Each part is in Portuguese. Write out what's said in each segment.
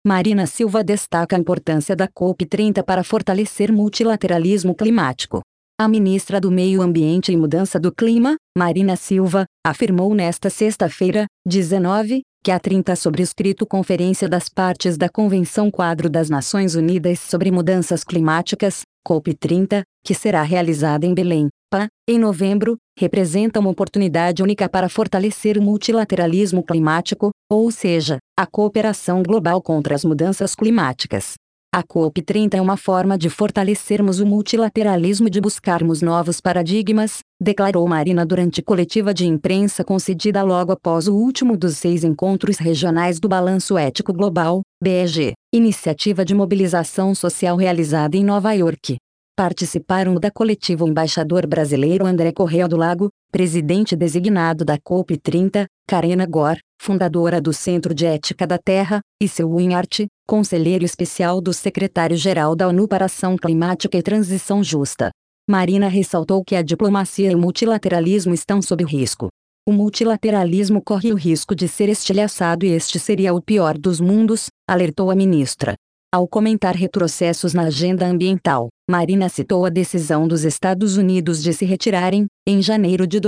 Marina Silva destaca a importância da COP30 para fortalecer multilateralismo climático. A ministra do Meio Ambiente e Mudança do Clima, Marina Silva, afirmou nesta sexta-feira, 19, que a 30 sobrescrito Conferência das Partes da Convenção Quadro das Nações Unidas sobre Mudanças Climáticas, COP30, que será realizada em Belém, PA, em novembro, representa uma oportunidade única para fortalecer o multilateralismo climático, ou seja, a cooperação global contra as mudanças climáticas. A COP30 é uma forma de fortalecermos o multilateralismo e de buscarmos novos paradigmas, declarou Marina durante coletiva de imprensa concedida logo após o último dos 6 encontros regionais do Balanço Ético Global, BEG, iniciativa de mobilização social realizada em Nova York. Participaram da coletiva o embaixador brasileiro André Correia do Lago, presidente designado da COP30, Karina Gore, fundadora do Centro de Ética da Terra, e Seu Winhart, conselheiro especial do secretário-geral da ONU para Ação Climática e Transição Justa. Marina ressaltou que a diplomacia e o multilateralismo estão sob risco. O multilateralismo corre o risco de ser estilhaçado e este seria o pior dos mundos, alertou a ministra. Ao comentar retrocessos na agenda ambiental, Marina citou a decisão dos Estados Unidos de se retirarem, em janeiro de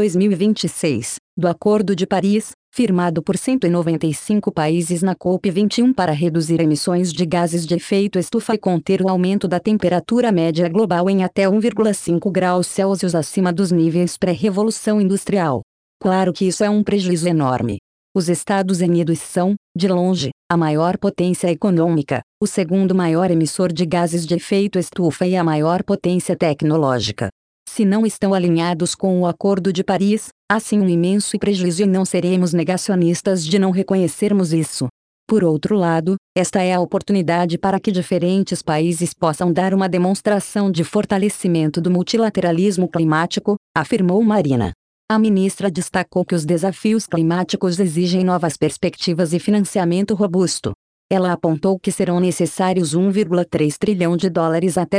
2026, do Acordo de Paris, firmado por 195 países na COP21 para reduzir emissões de gases de efeito estufa e conter o aumento da temperatura média global em até 1,5 graus Celsius acima dos níveis pré-revolução industrial. Claro que isso é um prejuízo enorme. Os Estados Unidos são, de longe, a maior potência econômica, o segundo maior emissor de gases de efeito estufa e a maior potência tecnológica. Se não estão alinhados com o Acordo de Paris, há sim um imenso prejuízo e não seremos negacionistas de não reconhecermos isso. Por outro lado, esta é a oportunidade para que diferentes países possam dar uma demonstração de fortalecimento do multilateralismo climático, afirmou Marina. A ministra destacou que os desafios climáticos exigem novas perspectivas e financiamento robusto. Ela apontou que serão necessários 1,3 trilhão de dólares até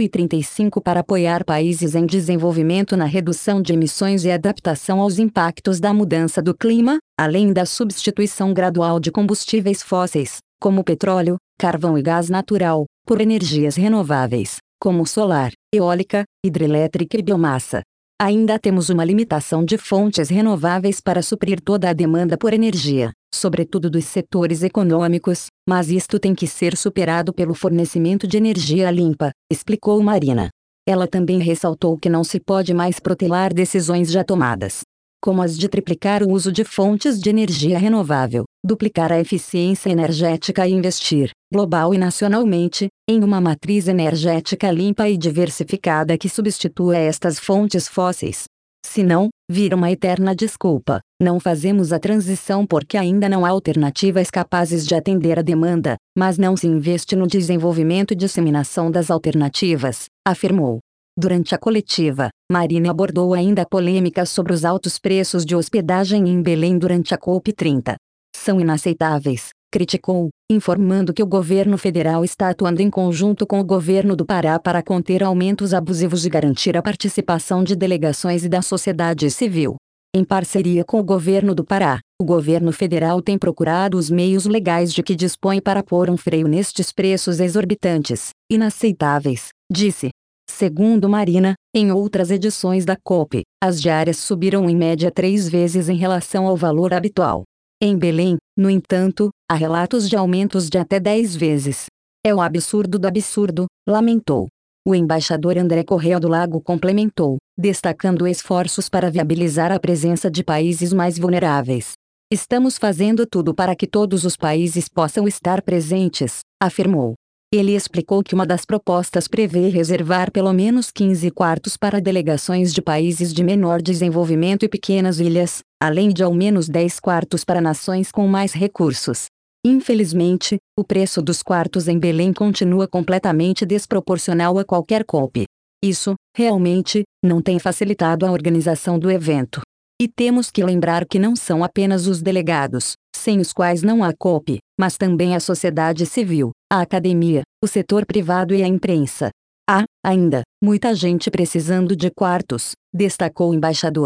2035 para apoiar países em desenvolvimento na redução de emissões e adaptação aos impactos da mudança do clima, além da substituição gradual de combustíveis fósseis, como petróleo, carvão e gás natural, por energias renováveis, como solar, eólica, hidrelétrica e biomassa. Ainda temos uma limitação de fontes renováveis para suprir toda a demanda por energia, sobretudo dos setores econômicos, mas isto tem que ser superado pelo fornecimento de energia limpa, explicou Marina. Ela também ressaltou que não se pode mais protelar decisões já tomadas, como as de triplicar o uso de fontes de energia renovável, duplicar a eficiência energética e investir, global e nacionalmente, em uma matriz energética limpa e diversificada que substitua estas fontes fósseis. Se não, vira uma eterna desculpa, não fazemos a transição porque ainda não há alternativas capazes de atender a demanda, mas não se investe no desenvolvimento e disseminação das alternativas, afirmou. Durante a coletiva, Marina abordou ainda a polêmica sobre os altos preços de hospedagem em Belém durante a COP30. São inaceitáveis, criticou, informando que o governo federal está atuando em conjunto com o governo do Pará para conter aumentos abusivos e garantir a participação de delegações e da sociedade civil. Em parceria com o governo do Pará, o governo federal tem procurado os meios legais de que dispõe para pôr um freio nestes preços exorbitantes, inaceitáveis, disse. Segundo Marina, em outras edições da COP, as diárias subiram em média 3 vezes em relação ao valor habitual. Em Belém, no entanto, há relatos de aumentos de até 10 vezes. É o absurdo do absurdo, lamentou. O embaixador André Correia do Lago complementou, destacando esforços para viabilizar a presença de países mais vulneráveis. Estamos fazendo tudo para que todos os países possam estar presentes, afirmou. Ele explicou que uma das propostas prevê reservar pelo menos 15 quartos para delegações de países de menor desenvolvimento e pequenas ilhas, além de ao menos 10 quartos para nações com mais recursos. Infelizmente, o preço dos quartos em Belém continua completamente desproporcional a qualquer COP. Isso, realmente, não tem facilitado a organização do evento. E temos que lembrar que não são apenas os delegados, sem os quais não há COP, mas também a sociedade civil, a academia, o setor privado e a imprensa. Há, ainda, muita gente precisando de quartos, destacou o embaixador.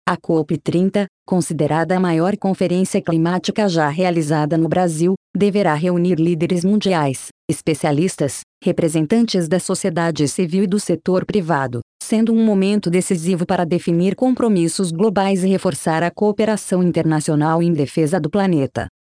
A COP30, considerada a maior conferência climática já realizada no Brasil, deverá reunir líderes mundiais, especialistas, representantes da sociedade civil e do setor privado, sendo um momento decisivo para definir compromissos globais e reforçar a cooperação internacional em defesa do planeta.